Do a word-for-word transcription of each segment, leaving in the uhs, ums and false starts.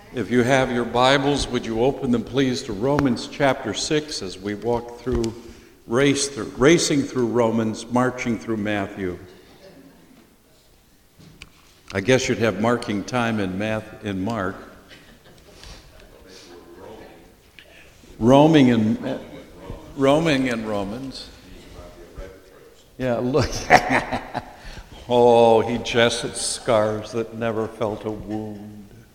If you have your Bibles, would you open them please to Romans chapter six as we walk through, race through, racing through Romans, marching through Matthew. I guess you'd have marking time in math in Mark. Roaming and roaming in Romans. Yeah, look. Oh, he jested scars that never felt a wound.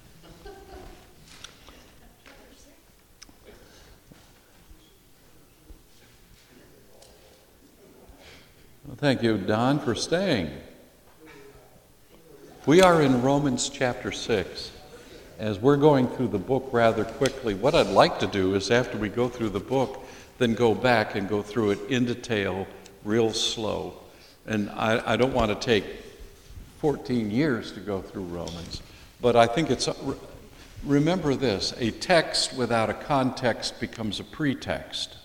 Well, thank you, Don, for staying. We are in Romans chapter six. As we're going through the book rather quickly, what I'd like to do is after we go through the book, then go back and go through it in detail, real slow. And I, I don't want to take fourteen years to go through Romans, but I think it's, remember this, a text without a context becomes a pretext.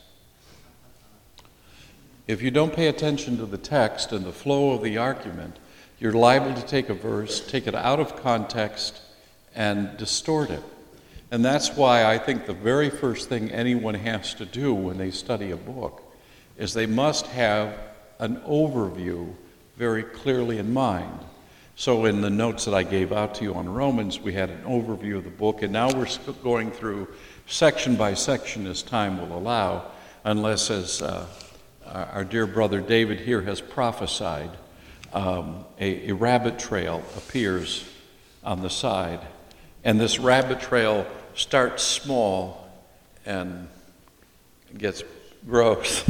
If you don't pay attention to the text and the flow of the argument, you're liable to take a verse, take it out of context, and distort it. And that's why I think the very first thing anyone has to do when they study a book is they must have an overview very clearly in mind. So in the notes that I gave out to you on Romans, we had an overview of the book, and now we're going through section by section as time will allow, unless as uh, our dear brother David here has prophesied, um, a, a rabbit trail appears on the side. And this rabbit trail starts small and gets gross.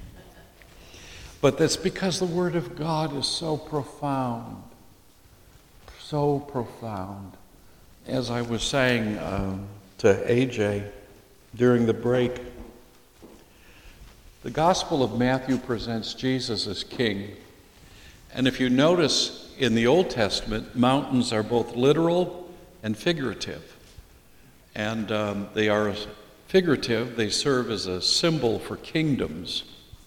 But that's because the Word of God is so profound, so profound. As I was saying um, to A J during the break, the Gospel of Matthew presents Jesus as King. And if you notice in the Old Testament, mountains are both literal and figurative. And um, they are figurative, they serve as a symbol for kingdoms.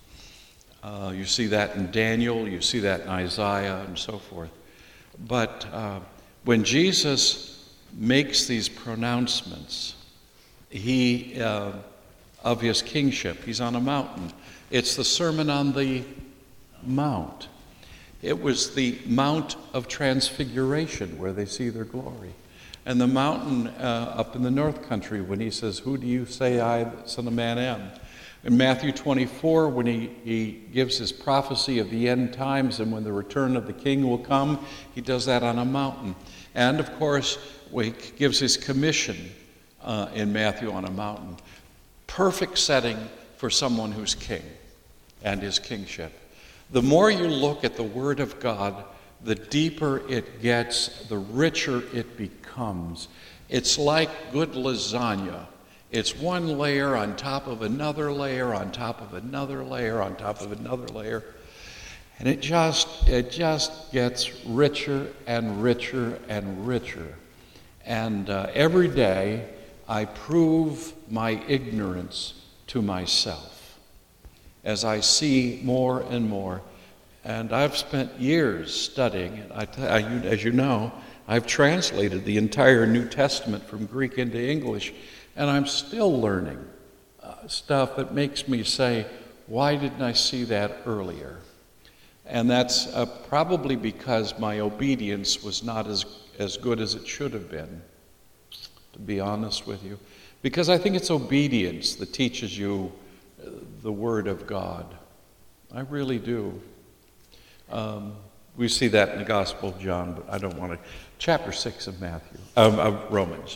Uh, you see that in Daniel, you see that in Isaiah, and so forth. But uh, when Jesus makes these pronouncements, he... Uh, of his kingship. He's on a mountain. It's the Sermon on the Mount. It was the Mount of Transfiguration where they see their glory. And the mountain uh, up in the North Country when he says, "Who do you say I, the Son of Man, am?" In Matthew twenty-four, when he, he gives his prophecy of the end times and when the return of the King will come, he does that on a mountain. And of course, he gives his commission uh, in Matthew on a mountain. Perfect setting for someone who's king and his kingship. The more you look at the Word of God, the deeper it gets, the richer it becomes. It's like good lasagna. It's one layer on top of another layer, on top of another layer, on top of another layer. And it just, it just gets richer and richer and richer. And uh, every day, I prove my ignorance to myself as I see more and more. And I've spent years studying. I, I, as you know, I've translated the entire New Testament from Greek into English, and I'm still learning uh, stuff that makes me say, why didn't I see that earlier? And that's uh, probably because my obedience was not as, as good as it should have been, to be honest with you. Because I think it's obedience that teaches you the Word of God. I really do. Um, we see that in the Gospel of John, but I don't want to. Chapter six of Matthew, of, of Romans.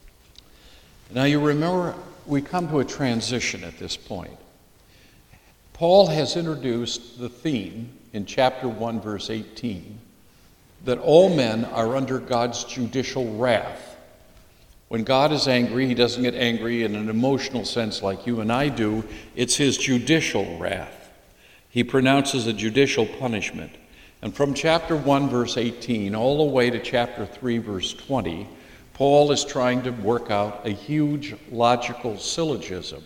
Now you remember, we come to a transition at this point. Paul has introduced the theme in chapter one, verse eighteen, that all men are under God's judicial wrath. When God is angry, he doesn't get angry in an emotional sense like you and I do. It's his judicial wrath. He pronounces a judicial punishment. And from chapter one, verse eighteen, all the way to chapter three, verse twenty, Paul is trying to work out a huge logical syllogism.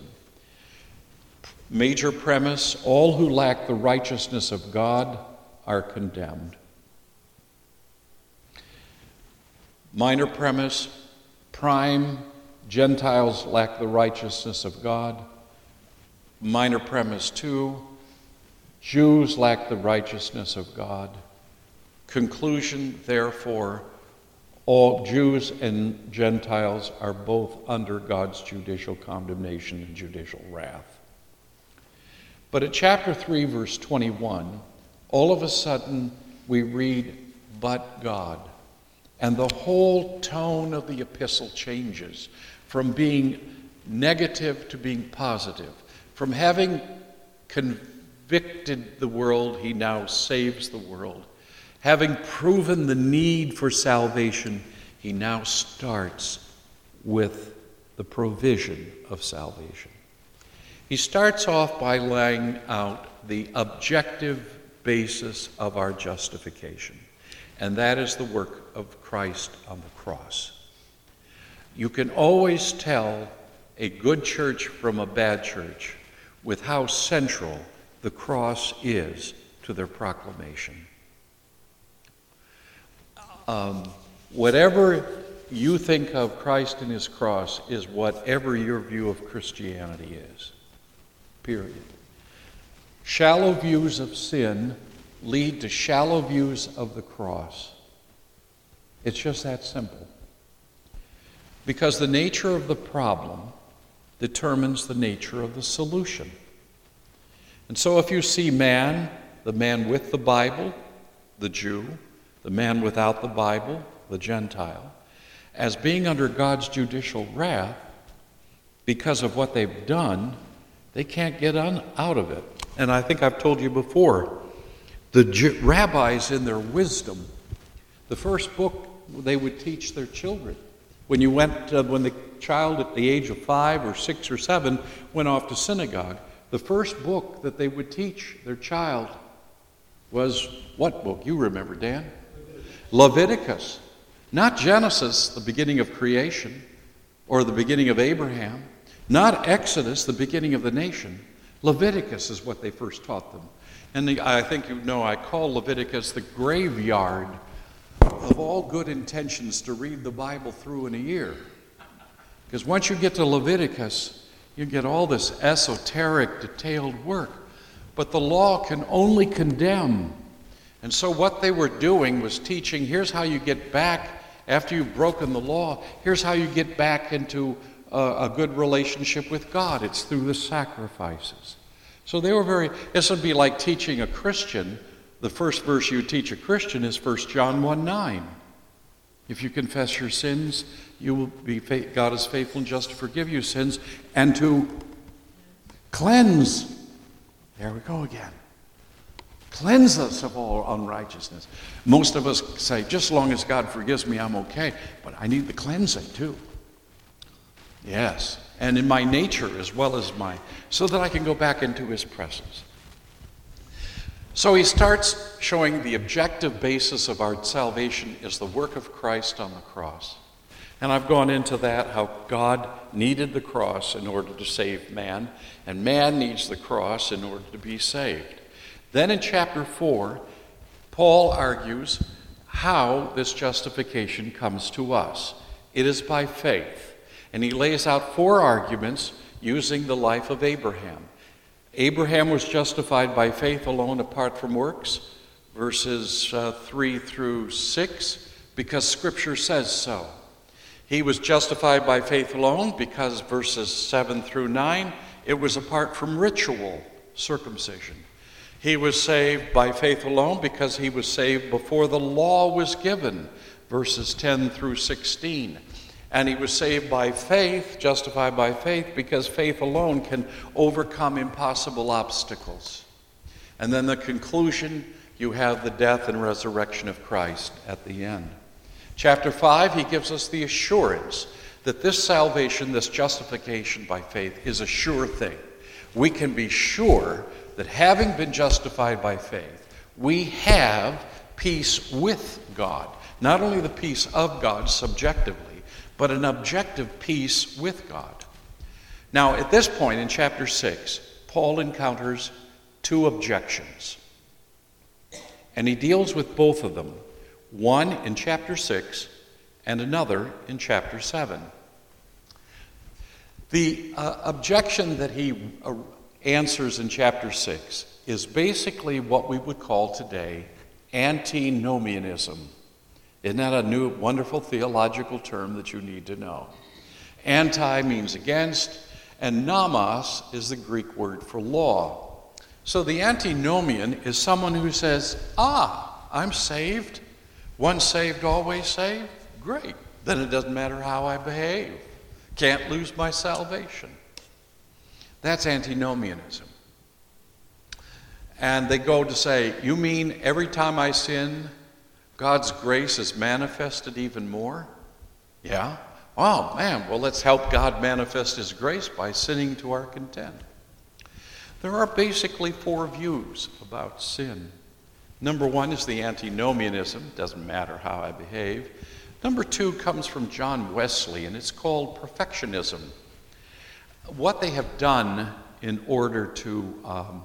Major premise, all who lack the righteousness of God are condemned. Minor premise, prime, Gentiles lack the righteousness of God. Minor premise two, Jews lack the righteousness of God. Conclusion, therefore, all Jews and Gentiles are both under God's judicial condemnation and judicial wrath. But at chapter three, verse twenty-one, all of a sudden we read, but God. And the whole tone of the epistle changes from being negative to being positive. From having convicted the world, he now saves the world. Having proven the need for salvation, he now starts with the provision of salvation. He starts off by laying out the objective basis of our justification, and that is the work of Christ on the cross. You can always tell a good church from a bad church with how central the cross is to their proclamation. Um, whatever you think of Christ and his cross is whatever your view of Christianity is. Period. Shallow views of sin lead to shallow views of the cross. It's just that simple. Because the nature of the problem determines the nature of the solution. And so if you see man, the man with the Bible, the Jew, the man without the Bible, the Gentile, as being under God's judicial wrath because of what they've done, they can't get on, out of it. And I think I've told you before, the Ju- rabbis in their wisdom, the first book they would teach their children. When you went, uh, when the child at the age of five or six or seven went off to synagogue, the first book that they would teach their child was what book? You remember, Dan? Leviticus. Not Genesis, the beginning of creation, or the beginning of Abraham. Not Exodus, the beginning of the nation. Leviticus is what they first taught them. And the, I think you know I call Leviticus the graveyard of all good intentions to read the Bible through in a year. Because once you get to Leviticus, you get all this esoteric, detailed work. But the law can only condemn. And so what they were doing was teaching, here's how you get back, after you've broken the law, here's how you get back into a, a good relationship with God. It's through the sacrifices. So they were very, this would be like teaching a Christian. The first verse you teach a Christian is First John one nine. If you confess your sins, you will be, God is faithful and just to forgive you sins and to cleanse. There we go again. Cleanse us of all unrighteousness. Most of us say, just as long as God forgives me, I'm okay. But I need the cleansing too. Yes. And in my nature as well as my, so that I can go back into his presence. So he starts showing the objective basis of our salvation is the work of Christ on the cross. And I've gone into that, how God needed the cross in order to save man, and man needs the cross in order to be saved. Then in chapter four, Paul argues how this justification comes to us. It is by faith. And he lays out four arguments using the life of Abraham. Abraham was justified by faith alone apart from works, verses uh, three through six, because Scripture says so. He was justified by faith alone because verses seven through nine, it was apart from ritual circumcision. He was saved by faith alone because he was saved before the law was given, verses ten through sixteen. And he was saved by faith, justified by faith, because faith alone can overcome impossible obstacles. And then the conclusion, you have the death and resurrection of Christ at the end. Chapter five, he gives us the assurance that this salvation, this justification by faith, is a sure thing. We can be sure that having been justified by faith, we have peace with God. Not only the peace of God subjectively, but an objective peace with God. Now, at this point in chapter six, Paul encounters two objections. And he deals with both of them. One in chapter six, and another in chapter seven. The uh, objection that he uh, answers in chapter six is basically what we would call today antinomianism. Isn't that a new, wonderful theological term that you need to know? Anti means against, and nomos is the Greek word for law. So the antinomian is someone who says, ah, I'm saved. Once saved, always saved. Great. Then it doesn't matter how I behave. Can't lose my salvation. That's antinomianism. And they go to say, you mean every time I sin, God's grace is manifested even more? Yeah. Oh, man, well, let's help God manifest his grace by sinning to our content. There are basically four views about sin. Number one is the antinomianism, doesn't matter how I behave. Number two comes from John Wesley, and it's called perfectionism. What they have done in order to um,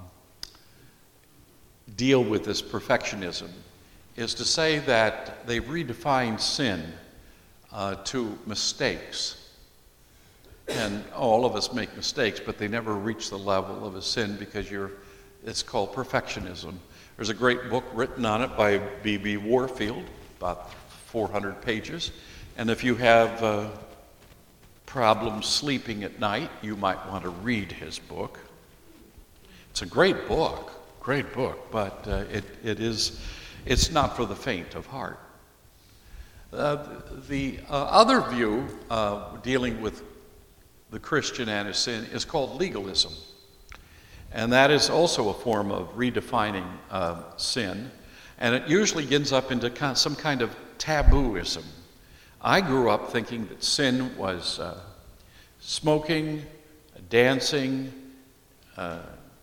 deal with this perfectionism is to say that they've redefined sin uh, to mistakes. And all of us make mistakes, but they never reach the level of a sin because you're, it's called perfectionism. There's a great book written on it by B B Warfield, about four hundred pages. And if you have uh, problems sleeping at night, you might want to read his book. It's a great book, great book, but uh, it, it is, it's not for the faint of heart. Uh, the uh, other view uh, dealing with the Christian and his sin is called legalism. And that is also a form of redefining uh, sin. And it usually ends up into kind of some kind of tabooism. I grew up thinking that sin was uh, smoking, dancing, uh,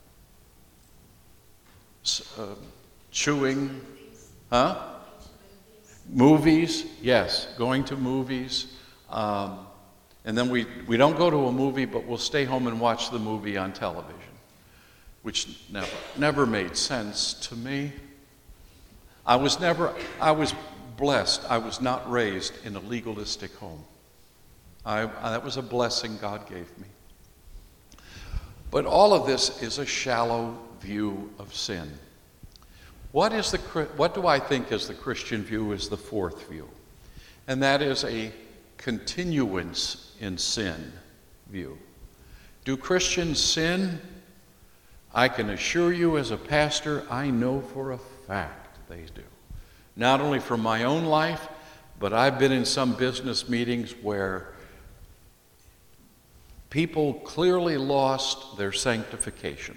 uh, chewing, huh? Movies, yes, going to movies. Um, and then we, we don't go to a movie, but we'll stay home and watch the movie on television, which never, never made sense to me. I was never, I was blessed. I was not raised in a legalistic home. I, I, that was a blessing God gave me. But all of this is a shallow view of sin. What is the, what do I think is the Christian view is the fourth view? And that is a continuance in sin view. Do Christians sin? I can assure you as a pastor, I know for a fact they do. Not only from my own life, but I've been in some business meetings where people clearly lost their sanctification.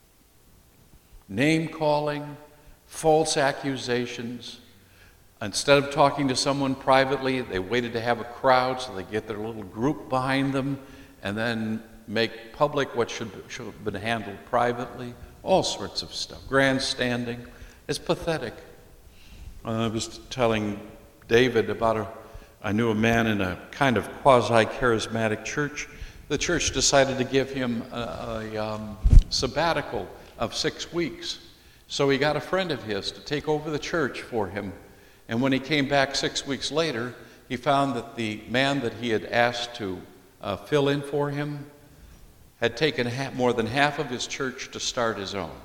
Name calling, false accusations. Instead of talking to someone privately, they waited to have a crowd so they get their little group behind them and then make public what should, should have been handled privately. All sorts of stuff. Grandstanding. It's pathetic. Uh, I was telling David about a, I knew a man in a kind of quasi-charismatic church. The church decided to give him a, a um, sabbatical of six weeks. So he got a friend of his to take over the church for him. And when he came back six weeks later, he found that the man that he had asked to uh, fill in for him had taken half, more than half of his church to start his own.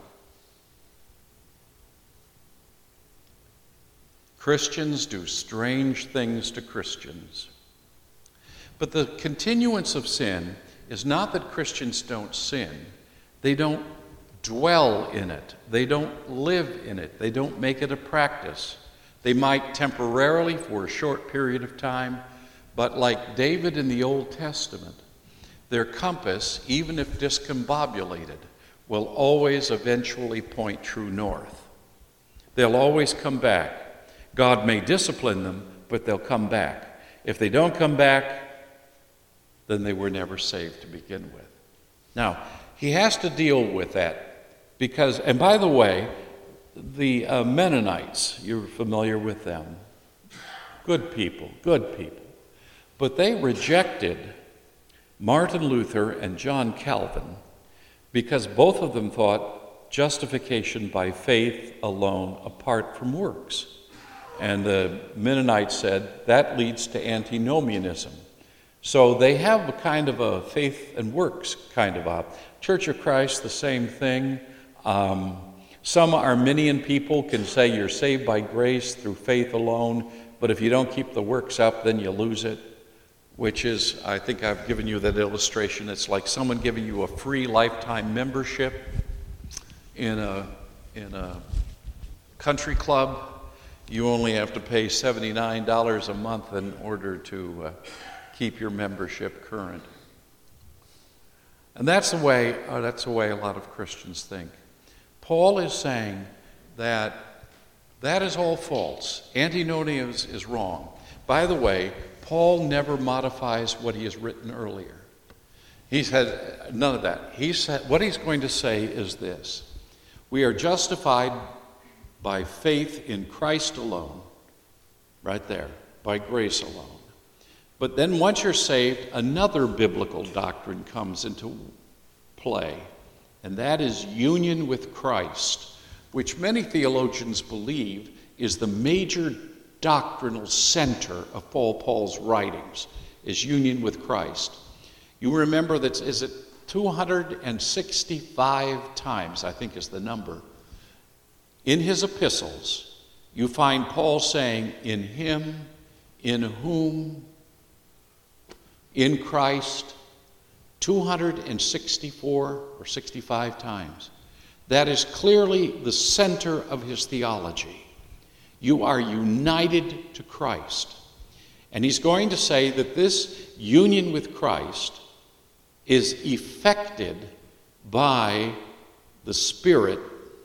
Christians do strange things to Christians. But the continuance of sin is not that Christians don't sin. They don't dwell in it. They don't live in it. They don't make it a practice. They might temporarily for a short period of time, but like David in the Old Testament, their compass, even if discombobulated, will always eventually point true north. They'll always come back. God may discipline them, but they'll come back. If they don't come back, then they were never saved to begin with. Now, he has to deal with that because, and by the way, the uh, Mennonites, you're familiar with them. Good people, good people. But they rejected Martin Luther and John Calvin because both of them thought justification by faith alone apart from works. And the Mennonites said that leads to antinomianism. So they have a kind of a faith and works kind of a Church of Christ, the same thing. Um, some Arminian people can say you're saved by grace through faith alone, but if you don't keep the works up, then you lose it, which is, I think I've given you that illustration. It's like someone giving you a free lifetime membership in a, in a country club. You only have to pay seventy-nine dollars a month in order to uh, keep your membership current. And that's the way uh, that's the way a lot of Christians think. Paul is saying that that is all false. Antinomianism is, is wrong. By the way, Paul never modifies what he has written earlier. He said none of that. He said what he's going to say is this: we are justified by faith in Christ alone, right there, by grace alone. But then once you're saved, another biblical doctrine comes into play, and that is union with Christ, which many theologians believe is the major doctrinal center of Paul Paul's writings, is union with Christ. You remember that, is it two hundred sixty-five times, I think is the number, in his epistles, you find Paul saying, in him, in whom, in Christ, two hundred sixty-four or sixty-five times. That is clearly the center of his theology. You are united to Christ. And he's going to say that this union with Christ is effected by the Spirit.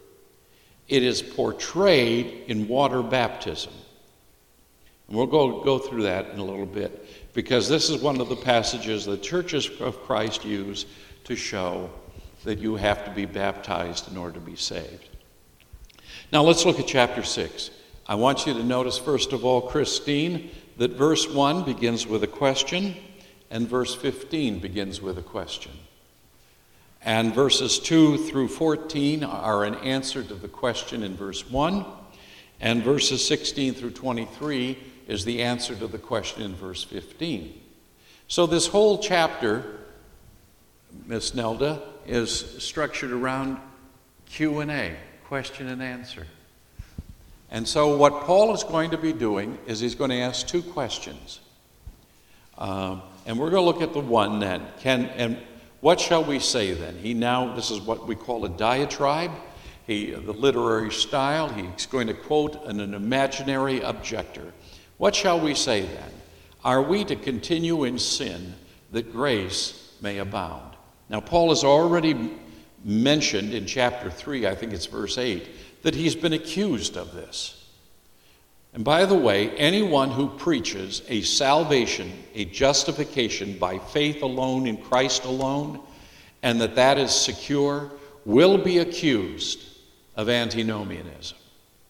It is portrayed in water baptism. And we'll go, go through that in a little bit, because this is one of the passages the churches of Christ use to show that you have to be baptized in order to be saved. Now let's look at chapter six. I want you to notice, first of all, Christine, that verse one begins with a question, and verse fifteen begins with a question. And verses two through fourteen are an answer to the question in verse one, and verses sixteen through twenty-three is the answer to the question in verse fifteen. So this whole chapter, Miss Nelda, is structured around Q and A, question and answer. And so what Paul is going to be doing is he's going to ask two questions. Um, and we're going to look at the one then. Can and what shall we say then? He now, this is what we call a diatribe. He, the literary style, he's going to quote an, an imaginary objector. What shall we say then? Are we to continue in sin that grace may abound? Now, Paul has already mentioned in chapter three, I think it's verse eight, that he's been accused of this. And by the way, anyone who preaches a salvation, a justification by faith alone in Christ alone, and that that is secure, will be accused of antinomianism.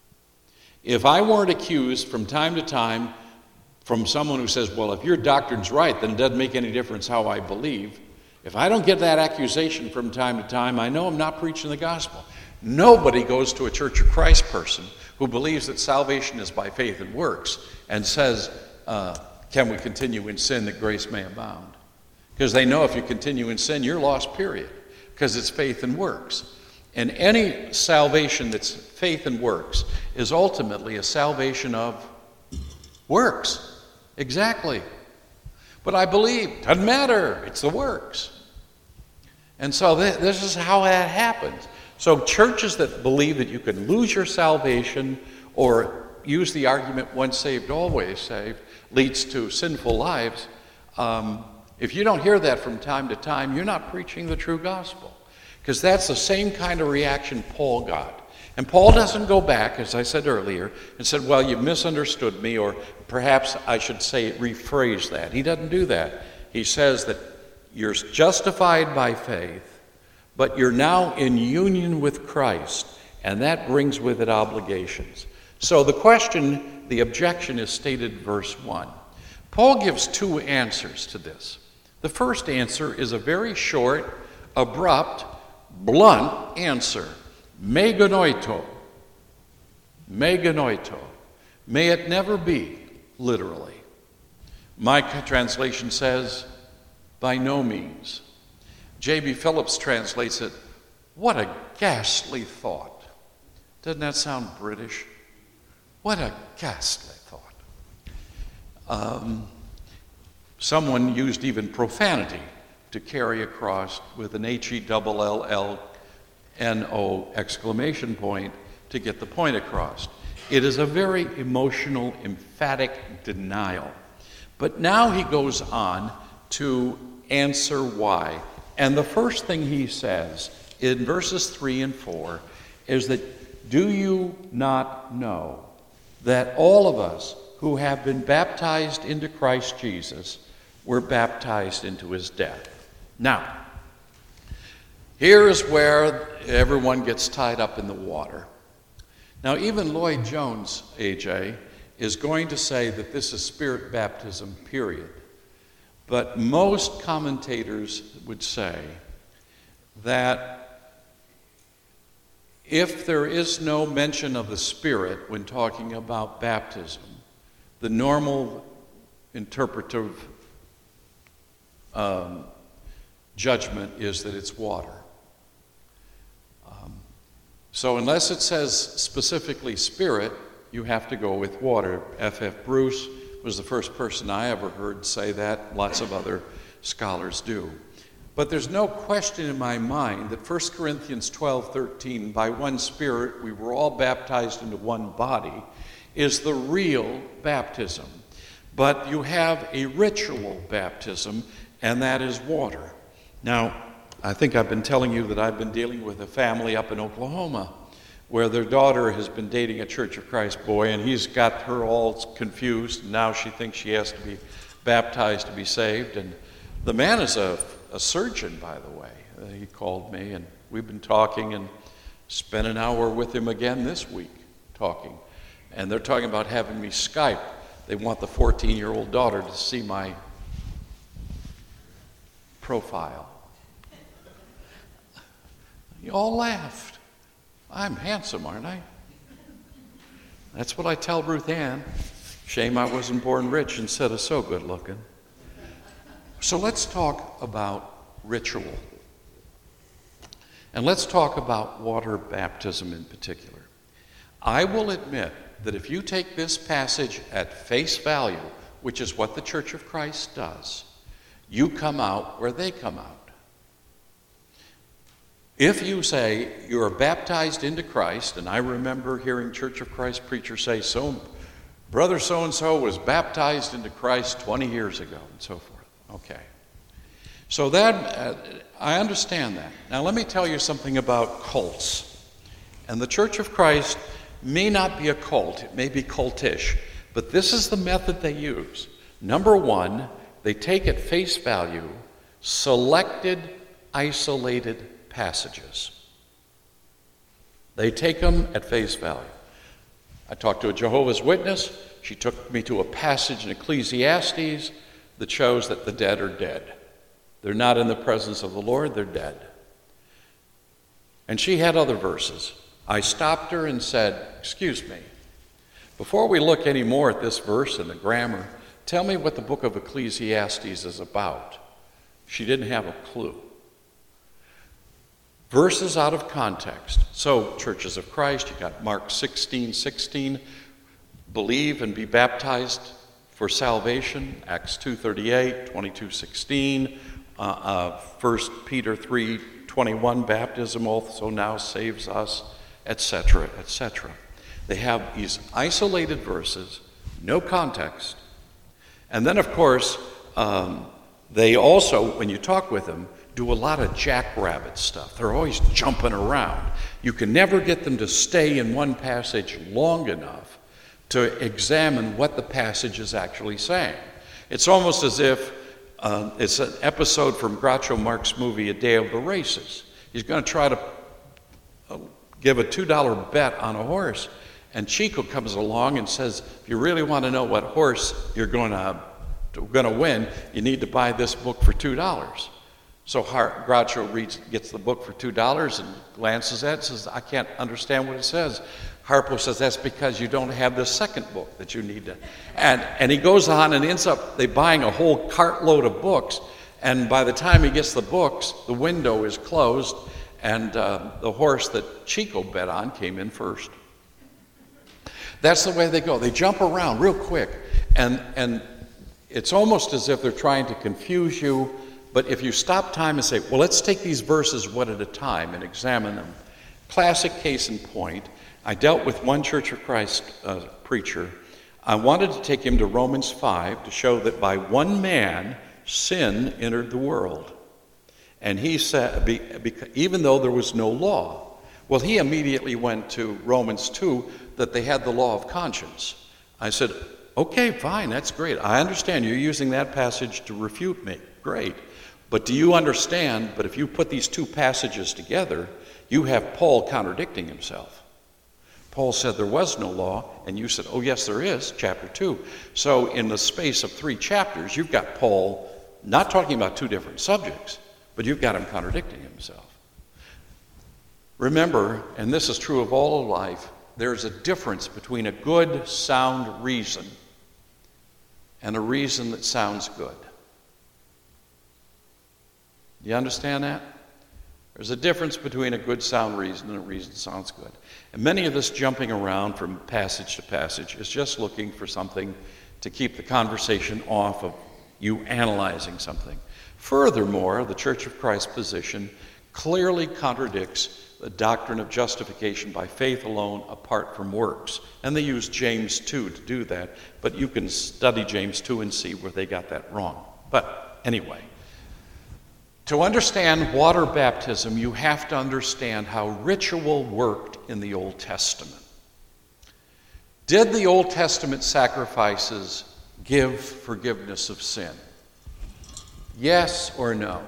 If I weren't accused from time to time from someone who says, well, if your doctrine's right, then it doesn't make any difference how I believe. If I don't get that accusation from time to time, I know I'm not preaching the gospel. Nobody goes to a Church of Christ person who believes that salvation is by faith and works and says, uh, can we continue in sin that grace may abound? Because they know if you continue in sin, you're lost, period, because it's faith and works. And any salvation that's faith and works is ultimately a salvation of works. Exactly. But I believe, doesn't matter, it's the works. And so th- this is how that happens. So churches that believe that you can lose your salvation or use the argument once saved, always saved, leads to sinful lives, um, if you don't hear that from time to time, you're not preaching the true gospel. Because that's the same kind of reaction Paul got. And Paul doesn't go back, as I said earlier, and said, well, you misunderstood me, or perhaps I should say, rephrase that. He doesn't do that. He says that you're justified by faith, but you're now in union with Christ, and that brings with it obligations. So the question, the objection is stated in verse one. Paul gives two answers to this. The first answer is a very short, abrupt, blunt answer. Meganoito. Meganoito. May it never be literally. My translation says, by no means. J B Phillips translates it, what a ghastly thought. Doesn't that sound British? What a ghastly thought. Um, someone used even profanity to carry across with an H E double L L N O exclamation point to get the point across. It is a very emotional, emphatic denial. But now he goes on to answer why. And the first thing he says in verses three and four is that, do you not know that all of us who have been baptized into Christ Jesus were baptized into his death? Now, here is where everyone gets tied up in the water. Now, even Lloyd Jones, A J, is going to say that this is spirit baptism, period. But most commentators would say that if there is no mention of the Spirit when talking about baptism, the normal interpretive um, judgment is that it's water. Um, so unless it says specifically Spirit, you have to go with water. F F Bruce was the first person I ever heard say that. Lots of other scholars do. But there's no question in my mind that First Corinthians twelve thirteen, by one Spirit we were all baptized into one body, is the real baptism. But you have a ritual baptism, and that is water. Now, I think I've been telling you that I've been dealing with a family up in Oklahoma where their daughter has been dating a Church of Christ boy, and he's got her all confused. And now she thinks she has to be baptized to be saved. And the man is a, a surgeon, by the way. Uh, he called me, and we've been talking and spent an hour with him again this week talking. And they're talking about having me Skype. They want the fourteen-year-old daughter to see my profile. You all laughed. I'm handsome, aren't I? That's what I tell Ruth Ann. Shame I wasn't born rich instead of so good looking. So let's talk about ritual. And let's talk about water baptism in particular. I will admit that if you take this passage at face value, which is what the Church of Christ does, you come out where they come out. If you say you are baptized into Christ, and I remember hearing Church of Christ preachers say, so brother so-and-so was baptized into Christ twenty years ago, and so forth. Okay. So that, uh, I understand that. Now let me tell you something about cults. And the Church of Christ may not be a cult, it may be cultish, but this is the method they use. Number one, they take at face value selected, isolated passages. They take them at face value. I talked to a Jehovah's Witness. She took me to a passage in Ecclesiastes that shows that the dead are dead. They're not in the presence of the Lord, they're dead. And she had other verses. I stopped her and said, excuse me, before we look any more at this verse and the grammar, tell me what the book of Ecclesiastes is about. She didn't have a clue. Verses out of context. So, Churches of Christ, you got Mark sixteen sixteen, believe and be baptized for salvation. Acts two thirty-eight, twenty-two sixteen, uh, uh, First Peter three twenty-one, baptism also now saves us, et cetera, et cetera. They have these isolated verses, no context. And then, of course, um, they also, when you talk with them, do a lot of jackrabbit stuff. They're always jumping around. You can never get them to stay in one passage long enough to examine what the passage is actually saying. It's almost as if uh, it's an episode from Groucho Marx's movie, A Day of the Races. He's going to try to uh, give a two dollar bet on a horse, and Chico comes along and says, if you really want to know what horse you're going to, going to win, you need to buy this book for two dollars. So Groucho reads, gets the book for two dollars and glances at it and says, I can't understand what it says. Harpo says, that's because you don't have the second book that you need to. And, and he goes on and ends up they buying a whole cartload of books. And by the time he gets the books, the window is closed, and uh, the horse that Chico bet on came in first. That's the way they go. They jump around real quick. And, and it's almost as if they're trying to confuse you. But if you stop time and say, well, let's take these verses one at a time and examine them. Classic case in point. I dealt with one Church of Christ uh, preacher. I wanted to take him to Romans five to show that by one man, sin entered the world. And he said, be, be, even though there was no law, well, he immediately went to Romans two, that they had the law of conscience. I said, okay, fine, that's great. I understand you're using that passage to refute me. Great. But do you understand, but if you put these two passages together, you have Paul contradicting himself. Paul said there was no law, and you said, oh, yes, there is, chapter two. So in the space of three chapters, you've got Paul not talking about two different subjects, but you've got him contradicting himself. Remember, and this is true of all of life, there's a difference between a good, sound reason and a reason that sounds good. Do you understand that? There's a difference between a good, sound reason and a reason that sounds good. And many of this jumping around from passage to passage is just looking for something to keep the conversation off of you analyzing something. Furthermore, the Church of Christ position clearly contradicts the doctrine of justification by faith alone apart from works. And they use James two to do that, but you can study James two and see where they got that wrong. But anyway, to understand water baptism, you have to understand how ritual worked in the Old Testament. Did the Old Testament sacrifices give forgiveness of sin? Yes or no?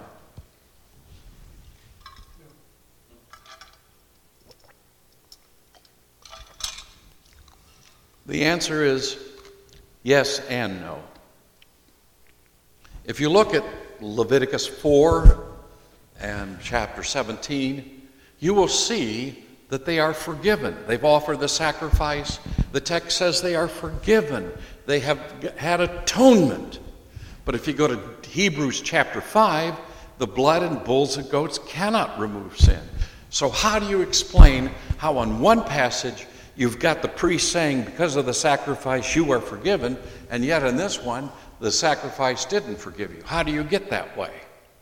The answer is yes and no. If you look at Leviticus four and chapter seventeen, you will see that they are forgiven. They've offered the sacrifice. The text says they are forgiven. They have had atonement. But if you go to Hebrews chapter five, the blood and bulls and goats cannot remove sin. So how do you explain how on one passage you've got the priest saying, because of the sacrifice you are forgiven, and yet in this one, the sacrifice didn't forgive you? How do you get that way?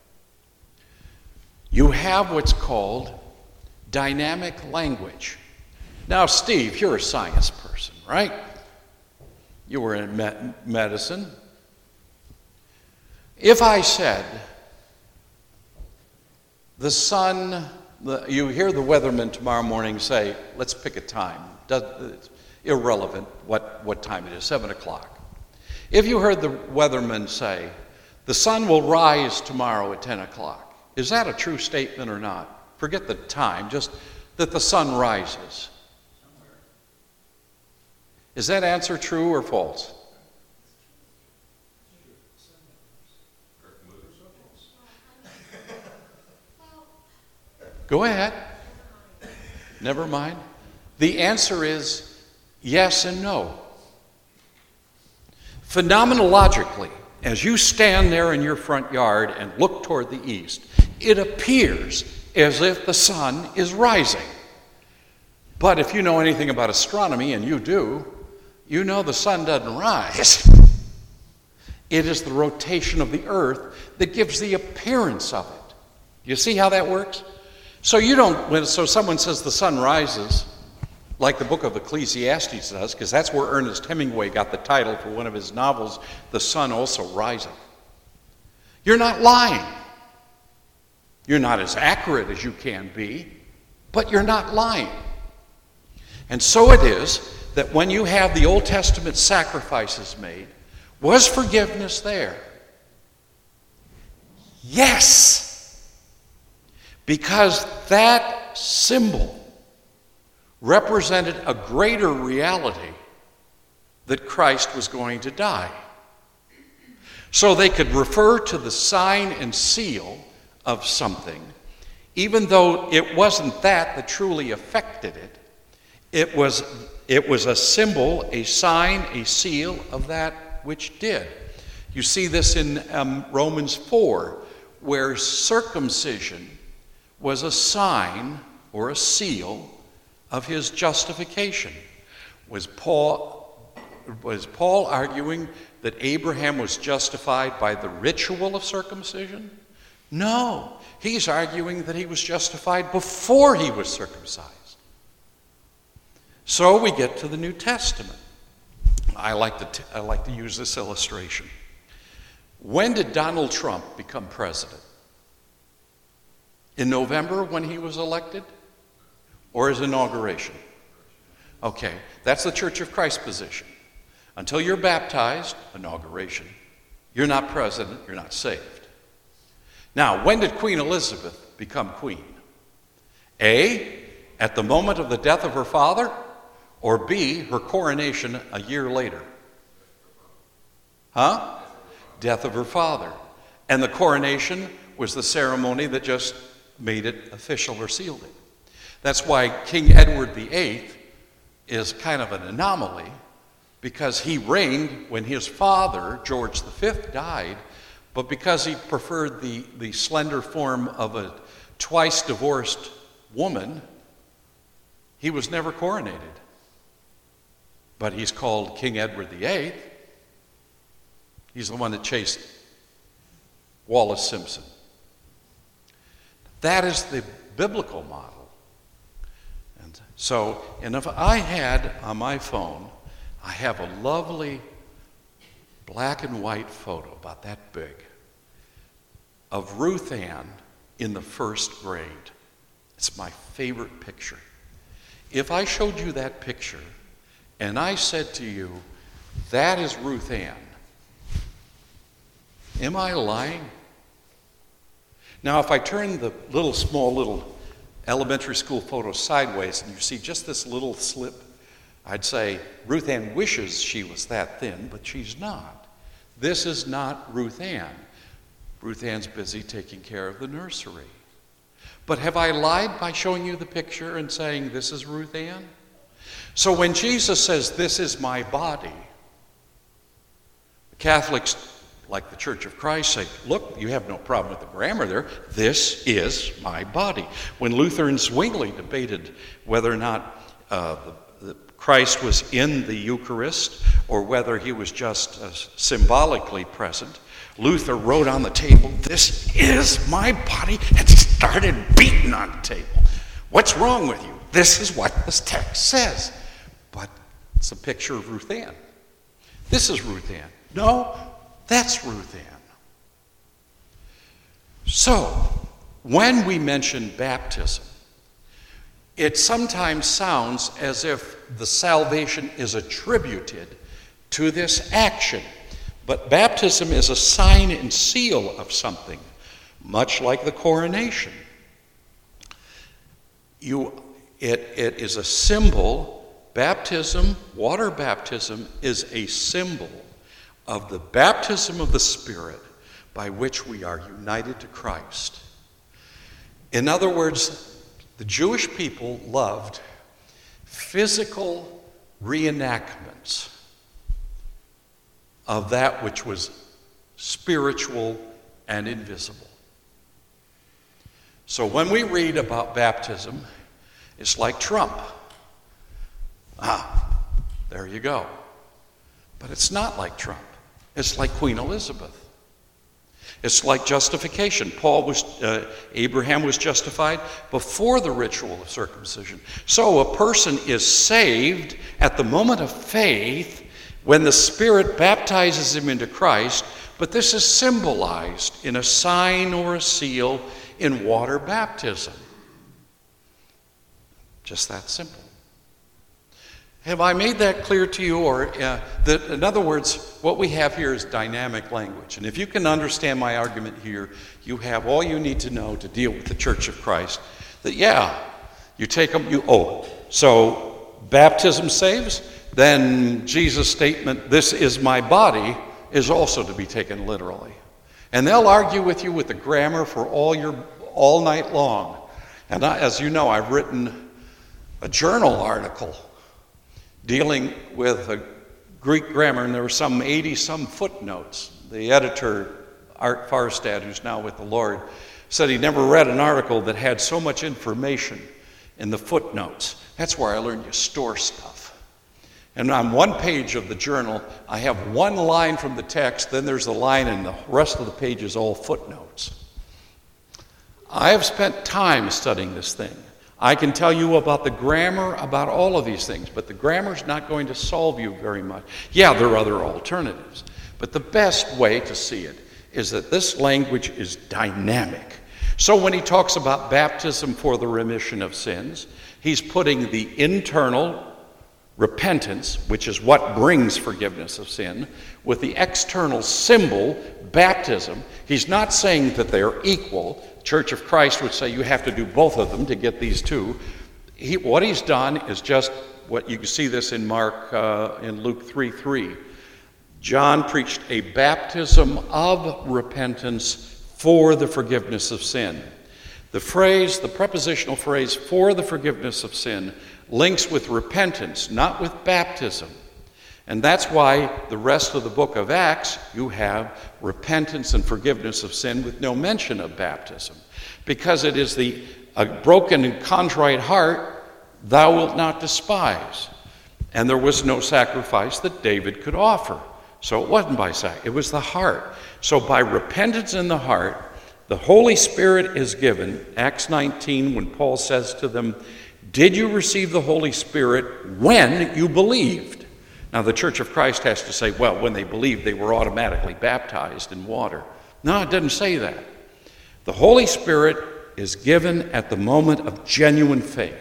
You have what's called dynamic language. Now, Steve, you're a science person, right? You were in me- medicine. If I said, the sun, the, you hear the weatherman tomorrow morning say, let's pick a time. Does, it's irrelevant what, what time it is, seven o'clock. If you heard the weatherman say, the sun will rise tomorrow at ten o'clock, is that a true statement or not? Forget the time, just that the sun rises. Is that answer true or false? Go ahead. Never mind. The answer is yes and no. Phenomenologically, as you stand there in your front yard and look toward the east, it appears as if the sun is rising. But if you know anything about astronomy, and you do, you know the sun doesn't rise. It is the rotation of the earth that gives the appearance of it. You see how that works? So you don't, when so someone says the sun rises, like the book of Ecclesiastes does, because that's where Ernest Hemingway got the title for one of his novels, The Sun Also Riseth. You're not lying. You're not as accurate as you can be, but you're not lying. And so it is that when you have the Old Testament sacrifices made, was forgiveness there? Yes. Because that symbol represented a greater reality that Christ was going to die. So they could refer to the sign and seal of something, even though it wasn't that that truly affected it. It was, it was a symbol, a sign, a seal of that which did. You see this in um, Romans four, where circumcision was a sign or a seal of his justification. Was Paul, was Paul arguing that Abraham was justified by the ritual of circumcision? No, he's arguing that he was justified before he was circumcised. So we get to the New Testament. I like to, t- I like to use this illustration. When did Donald Trump become president? In November when he was elected? Or his inauguration? Okay, that's the Church of Christ position. Until you're baptized, inauguration, you're not president, you're not saved. Now, when did Queen Elizabeth become queen? A, at the moment of the death of her father, or B, her coronation a year later? Huh? Death of her father. And the coronation was the ceremony that just made it official or sealed it. That's why King Edward the Eighth is kind of an anomaly, because he reigned when his father, George the Fifth, died, but because he preferred the, the slender form of a twice divorced woman, he was never coronated. But he's called King Edward the Eighth. He's the one that chased Wallace Simpson. That is the biblical model. And so, and if I had on my phone, I have a lovely black and white photo, about that big, of Ruth Ann in the first grade. It's my favorite picture. If I showed you that picture and I said to you, that is Ruth Ann, am I lying? Now, if I turn the little, small, little elementary school photo sideways and you see just this little slip, I'd say, Ruth Ann wishes she was that thin, but she's not. This is not Ruth Ann. Ruth Ann's busy taking care of the nursery. But have I lied by showing you the picture and saying, this is Ruth Ann? So when Jesus says, this is my body, the Catholics, like the Church of Christ, say, look, you have no problem with the grammar there. This is my body. When Luther and Zwingli debated whether or not uh, the, the Christ was in the Eucharist or whether he was just uh, symbolically present, Luther wrote on the table, this is my body, and started beating on the table. What's wrong with you? This is what this text says. But it's a picture of Ruth Ann. This is Ruth Ann. No, that's Ruth Ann. So, when we mention baptism, it sometimes sounds as if the salvation is attributed to this action. But baptism is a sign and seal of something, much like the coronation. You, it, it is a symbol. Baptism, water baptism, is a symbol of the baptism of the Spirit by which we are united to Christ. In other words, the Jewish people loved physical reenactments of that which was spiritual and invisible. So when we read about baptism, it's like Trump. Ah, there you go. But it's not like Trump. It's like Queen Elizabeth. It's like justification. Paul was, uh, Abraham was justified before the ritual of circumcision. So a person is saved at the moment of faith when the Spirit baptizes him into Christ, but this is symbolized in a sign or a seal in water baptism. Just that simple. Have I made that clear to you? Or uh, that, in other words, what we have here is dynamic language. And if you can understand my argument here, you have all you need to know to deal with the Church of Christ. That, yeah, you take them, you, oh, so baptism saves? Then Jesus' statement, this is my body, is also to be taken literally. And they'll argue with you with the grammar for all your all night long. And I, as you know, I've written a journal article dealing with a Greek grammar, and there were some eighty-some footnotes. The editor, Art Farstad, who's now with the Lord, said he never read an article that had so much information in the footnotes. That's where I learned you store stuff. And on one page of the journal, I have one line from the text, then there's a line, and the rest of the page is all footnotes. I have spent time studying this thing. I can tell you about the grammar, about all of these things, but the grammar's not going to solve you very much. Yeah, there are other alternatives, but the best way to see it is that this language is dynamic. So when he talks about baptism for the remission of sins, he's putting the internal repentance, which is what brings forgiveness of sin, with the external symbol, baptism. He's not saying that they're equal. Church of Christ would say you have to do both of them to get these two. He, what he's done is just what you can see this in Mark, uh, in Luke three three. John preached a baptism of repentance for the forgiveness of sin. The phrase, the prepositional phrase for the forgiveness of sin, links with repentance, not with baptism. And that's why the rest of the book of Acts, you have repentance and forgiveness of sin with no mention of baptism. Because it is the a broken and contrite heart thou wilt not despise. And there was no sacrifice that David could offer. So it wasn't by sacrifice, it was the heart. So by repentance in the heart, the Holy Spirit is given. Acts nineteen, when Paul says to them, did you receive the Holy Spirit when you believed? Now the Church of Christ has to say, well, when they believed, they were automatically baptized in water. No, it doesn't say that. The Holy Spirit is given at the moment of genuine faith.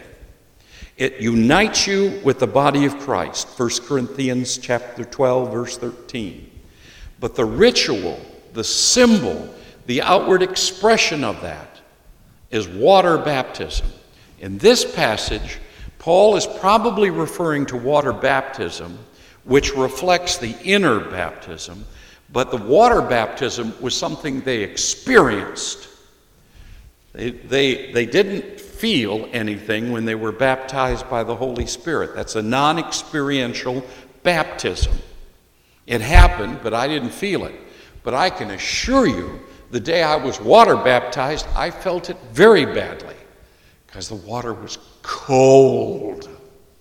It unites you with the body of Christ, First Corinthians chapter twelve, verse thirteen. But the ritual, the symbol, the outward expression of that is water baptism. In this passage, Paul is probably referring to water baptism, which reflects the inner baptism, but the water baptism was something they experienced. They, they, they didn't feel anything when they were baptized by the Holy Spirit. That's a non-experiential baptism. It happened, but I didn't feel it. But I can assure you, the day I was water baptized, I felt it very badly because the water was cold.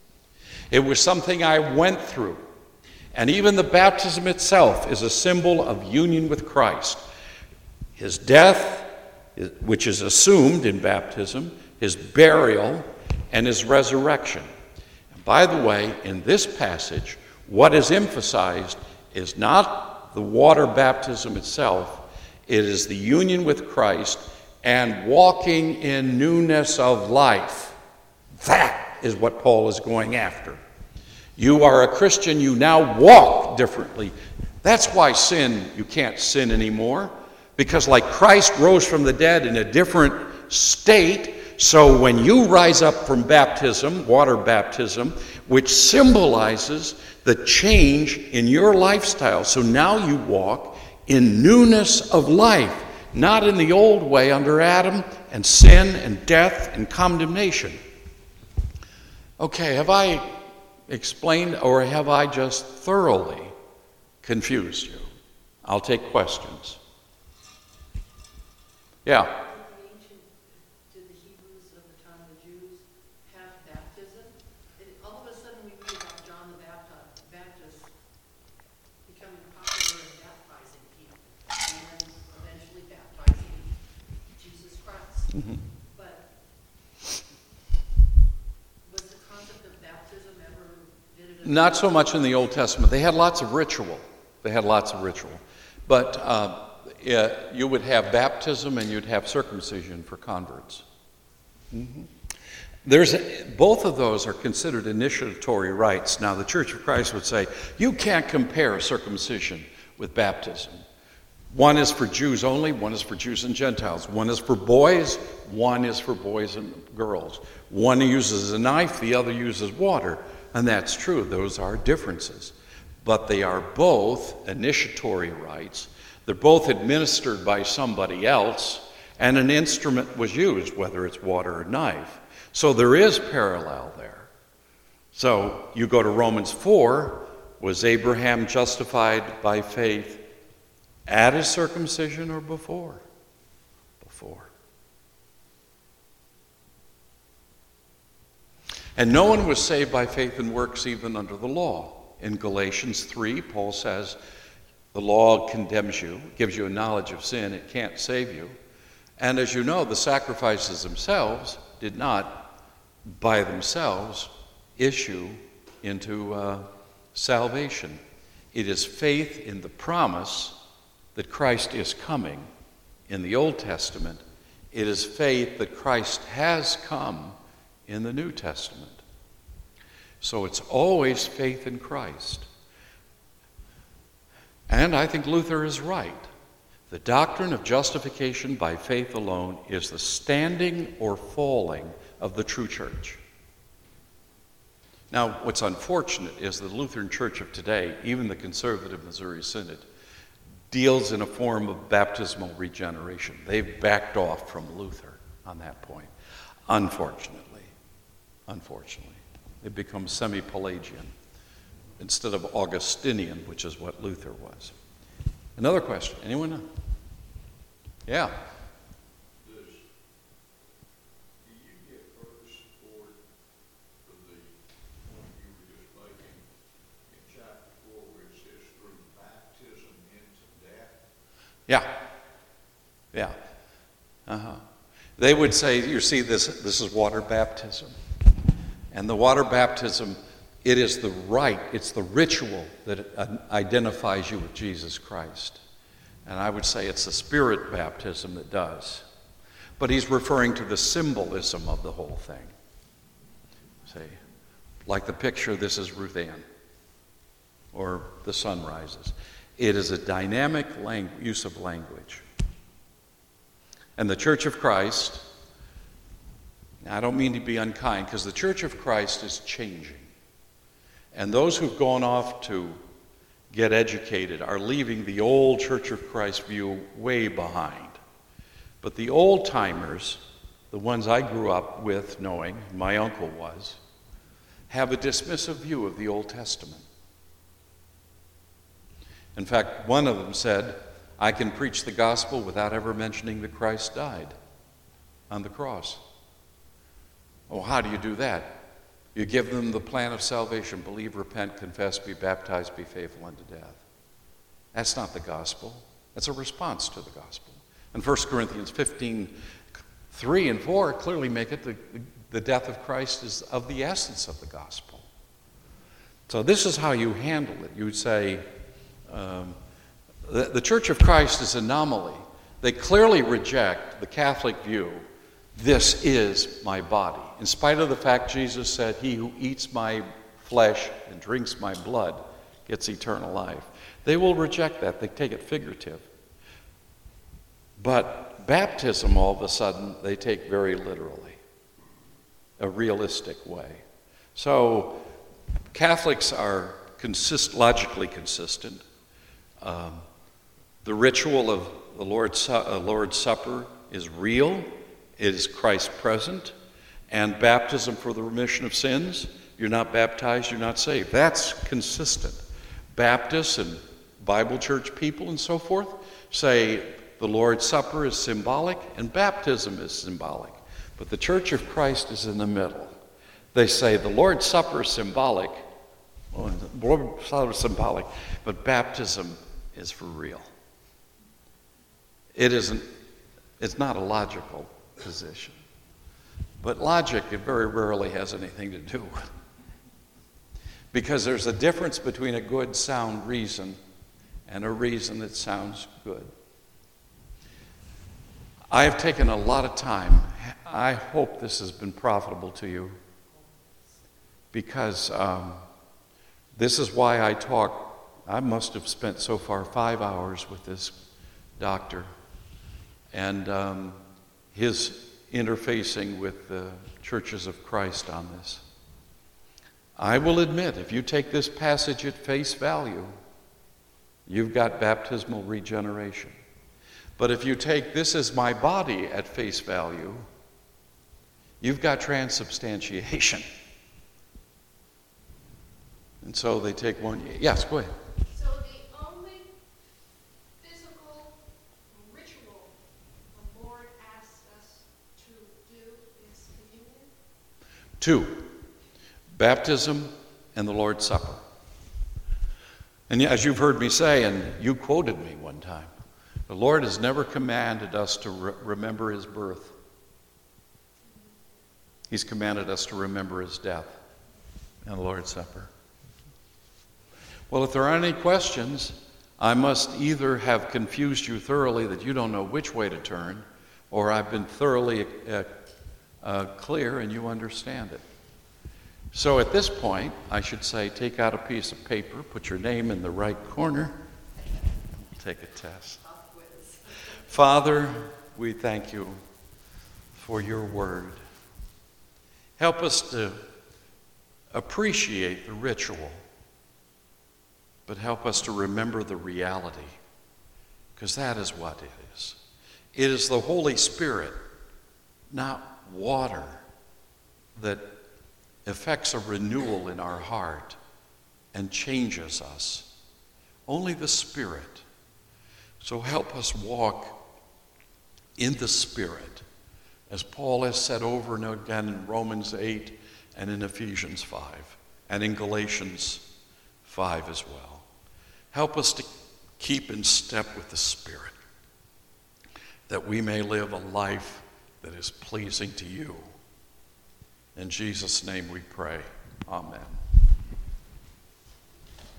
It was something I went through. And even the baptism itself is a symbol of union with Christ. His death, which is assumed in baptism, his burial, and his resurrection. And by the way, in this passage, what is emphasized is not the water baptism itself, it is the union with Christ and walking in newness of life. That is what Paul is going after. You are a Christian, you now walk differently. That's why sin, you can't sin anymore. Because like Christ rose from the dead in a different state, so when you rise up from baptism, water baptism, which symbolizes the change in your lifestyle. So now you walk in newness of life, not in the old way under Adam and sin and death and condemnation. Okay, have I explained or have I just thoroughly confused you? I'll take questions. Yeah. Did the Hebrews of the time of the Jews have baptism? It, all of a sudden we read about John the Baptist, Baptist becoming popular in baptizing people and then eventually baptizing Jesus Christ. Mm-hmm. But was the concept of baptism ever visited? Not so much in the Old Testament. They had lots of ritual. They had lots of ritual. But uh, Yeah, you would have baptism and you'd have circumcision for converts. Mm-hmm. There's both of those are considered initiatory rites. Now, the Church of Christ would say you can't compare circumcision with baptism. One is for Jews only, one is for Jews and Gentiles. One is for boys, one is for boys and girls. One uses a knife, the other uses water. And that's true, those are differences. But they are both initiatory rites. They're both administered by somebody else, and an instrument was used, whether it's water or knife. So there is parallel there. So you go to Romans four, was Abraham justified by faith at his circumcision or before? Before. And no one was saved by faith and works even under the law. In Galatians three, Paul says, the law condemns you, gives you a knowledge of sin, it can't save you. And as you know, the sacrifices themselves did not, by themselves, issue into uh, salvation. It is faith in the promise that Christ is coming in the Old Testament. It is faith that Christ has come in the New Testament. So it's always faith in Christ. And I think Luther is right. The doctrine of justification by faith alone is the standing or falling of the true church. Now, what's unfortunate is the Lutheran Church of today, even the conservative Missouri Synod, deals in a form of baptismal regeneration. They've backed off from Luther on that point, unfortunately. Unfortunately. They've become semi-Pelagian instead of Augustinian, which is what Luther was. Another question. Anyone know? Yeah. Does, do you get further support for the point you were just making in chapter four where it says through baptism into death? Yeah. Yeah. Uh-huh. They would say, you see, this, this is water baptism. And the water baptism, it is the rite, it's the ritual that identifies you with Jesus Christ. And I would say it's the spirit baptism that does. But he's referring to the symbolism of the whole thing. See, like the picture, this is Ruth Ann, or the sun rises. It is a dynamic lang- use of language. And the Church of Christ, I don't mean to be unkind, because the Church of Christ is changing. And those who've gone off to get educated are leaving the old Church of Christ view way behind. But the old-timers, the ones I grew up with knowing, my uncle was, have a dismissive view of the Old Testament. In fact, one of them said, I can preach the gospel without ever mentioning that Christ died on the cross. Oh, how do you do that? You give them the plan of salvation. Believe, repent, confess, be baptized, be faithful unto death. That's not the gospel. That's a response to the gospel. And First Corinthians fifteen, three and four clearly make it the, the death of Christ is of the essence of the gospel. So this is how you handle it. You would say, um, the, the Church of Christ is an anomaly. They clearly reject the Catholic view. This is my body. In spite of the fact Jesus said, he who eats my flesh and drinks my blood gets eternal life. They will reject that. They take it figurative. But baptism, all of a sudden, they take very literally, a realistic way. So Catholics are consist, logically consistent. Um, the ritual of the Lord's, uh, Lord's Supper is real. It is Christ present. And baptism for the remission of sins, you're not baptized, you're not saved. That's consistent. Baptists and Bible church people and so forth say the Lord's Supper is symbolic and baptism is symbolic. But the Church of Christ is in the middle. They say the Lord's Supper is symbolic, well, the Lord's Supper is symbolic, but baptism is for real. It isn't, it's not a logical position. But logic, it very rarely has anything to do with. Because there's a difference between a good, sound reason and a reason that sounds good. I have taken a lot of time. I hope this has been profitable to you. Because um, this is why I talk. I must have spent so far five hours with this doctor. And um, his interfacing with the churches of Christ on this. I will admit, if you take this passage at face value, you've got baptismal regeneration. But if you take this as my body at face value, you've got transubstantiation. And so they take one. Yes, go ahead. So the only physical ritual the Lord asks us to do is communion? Two, baptism and the Lord's Supper. And as you've heard me say, and you quoted me one time, the Lord has never commanded us to re- remember his birth. He's commanded us to remember his death and the Lord's Supper. Well, if there are any questions, I must either have confused you thoroughly that you don't know which way to turn, or I've been thoroughly uh, uh, clear and you understand it. So at this point, I should say, take out a piece of paper, put your name in the right corner, take a test. Pop quiz. Father, we thank you for your word. Help us to appreciate the ritual, but help us to remember the reality, because that is what it is. It is the Holy Spirit, not water, that effects a renewal in our heart and changes us. Only the Spirit. So help us walk in the Spirit, as Paul has said over and again in Romans eight and in Ephesians five and in Galatians five as well. Help us to keep in step with the Spirit, that we may live a life that is pleasing to you. In Jesus' name we pray. Amen.